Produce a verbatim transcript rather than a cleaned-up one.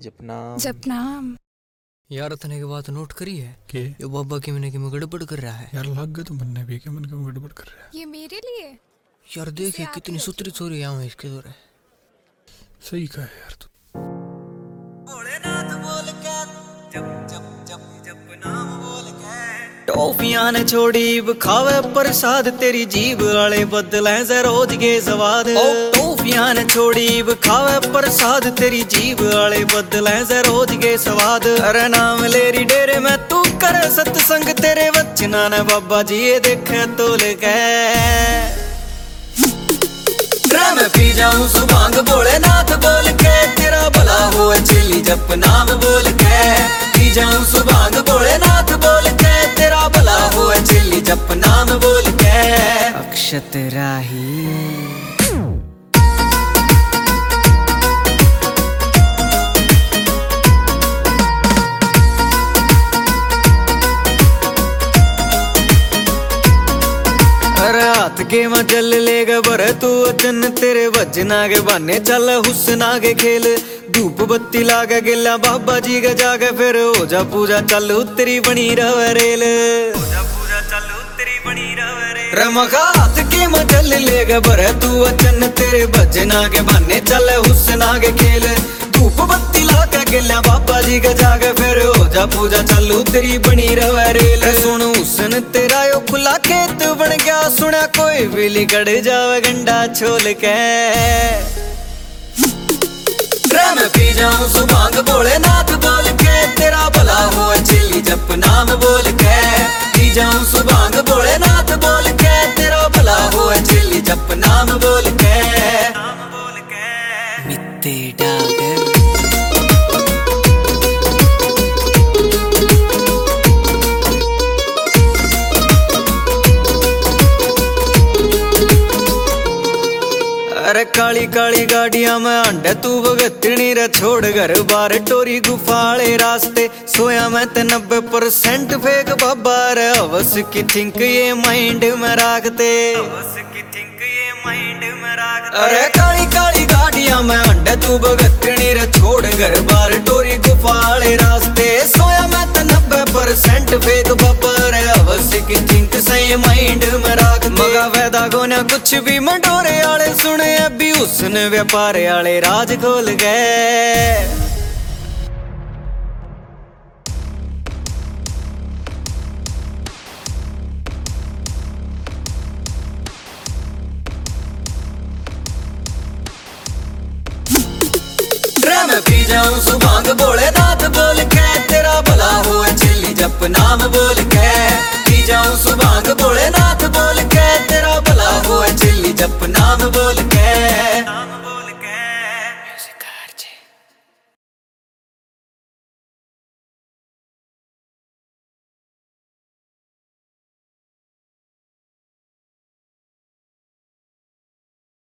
जपनाम जपनाम। यार तने की बात नोट करी है के ये बाबा की मैंने की में गड़बड़ कर रहा है। यार लग गए तो बनने भी के मन का गड़बड़ कर रहा है। ये मेरे लिए यार देखिए आते कितनी रखिए। सुतरी चोरी यहाँ है इसके दौरे। सही कहा है यार तू। भोलेनाथ बोल के जप जप जप जप नाम बोल के टॉफियां ने छोड़ी खावे प्रसाद तेरी जीभ वाले बदले से रोज के स्वाद। टॉफियां ने छोड़ी खावे प्रसाद तेरी जीभ वाले बदले से रोज के स्वाद। अरे नाम लेरी डेरे में तू करे सत्संग तेरे वचना ने बाबा जी ये देखे तो लेके मैं पी जाऊं सुभांग भोलेनाथ बोल के तेरा भला हो चिल्ली जप नाम बोल के पी जाऊं सुभांग भोलेनाथ बोल के तेरा भला हो चिल्ली जप नाम बोल के अक्षत राही। रात के में चल लेगा बर तू अचन तेरे वजना के बने चल हुसना के खेल। धूप बत्ती लागे गिला बाबा जी के जाके फिर हो जा पूजा चल उतरी बनी रवे रेल। हो जा पूजा चल उतरी बनी रवे रेल। रमगा हाथ के में चल लेगा बर तू अचन तेरे वजना के बने चल हुसना के खेल। धूप बत्ती लागे गिला बाबा जी के जाके फिर हो जा पूजा चल उतरी बनी रवे रेल। सुन हुसन तेरा यो खुला खेत बन गया सुना कोई भी लिकड़ जावे गंडा छोल के। मैं पी जाऊं सुभांग भोलेनाथ बोल के तेरा भला हो चिल्ली जप नाम बोल के पी जाऊं सुभांग भोलेनाथ बोल के तेरा भला हो चिल्ली जप नाम बोल के नाम बोल के मित्ते डागर। अरे काली काली गाड़ियां में अंडे तू भगतनी रे छोड़ घर बार टोरी गुफाले रास्ते सोया मैं ते नब्बे परसेंट फेक बाबा रे हवस की थिंक ये माइंड में रखते हवस की थिंक ये माइंड में रखते। अरे काली काली गाड़ियां में अंडे तू भगतनी रे छोड़ घर बार टोरी गुफाले रास्ते सोया मैं ते नब्बे परसेंट फेक बाबा रे हवस की थिंक सही माइंड में रख। मगा वैदा गोना कुछ भी मंडोरे आले सुने अभी उसने व्यापार आले राज खोल गए। मैं पी जाऊं सुभांग भोलेनाथ बोल के तेरा भला हो चिल्ली जप नाम बोल के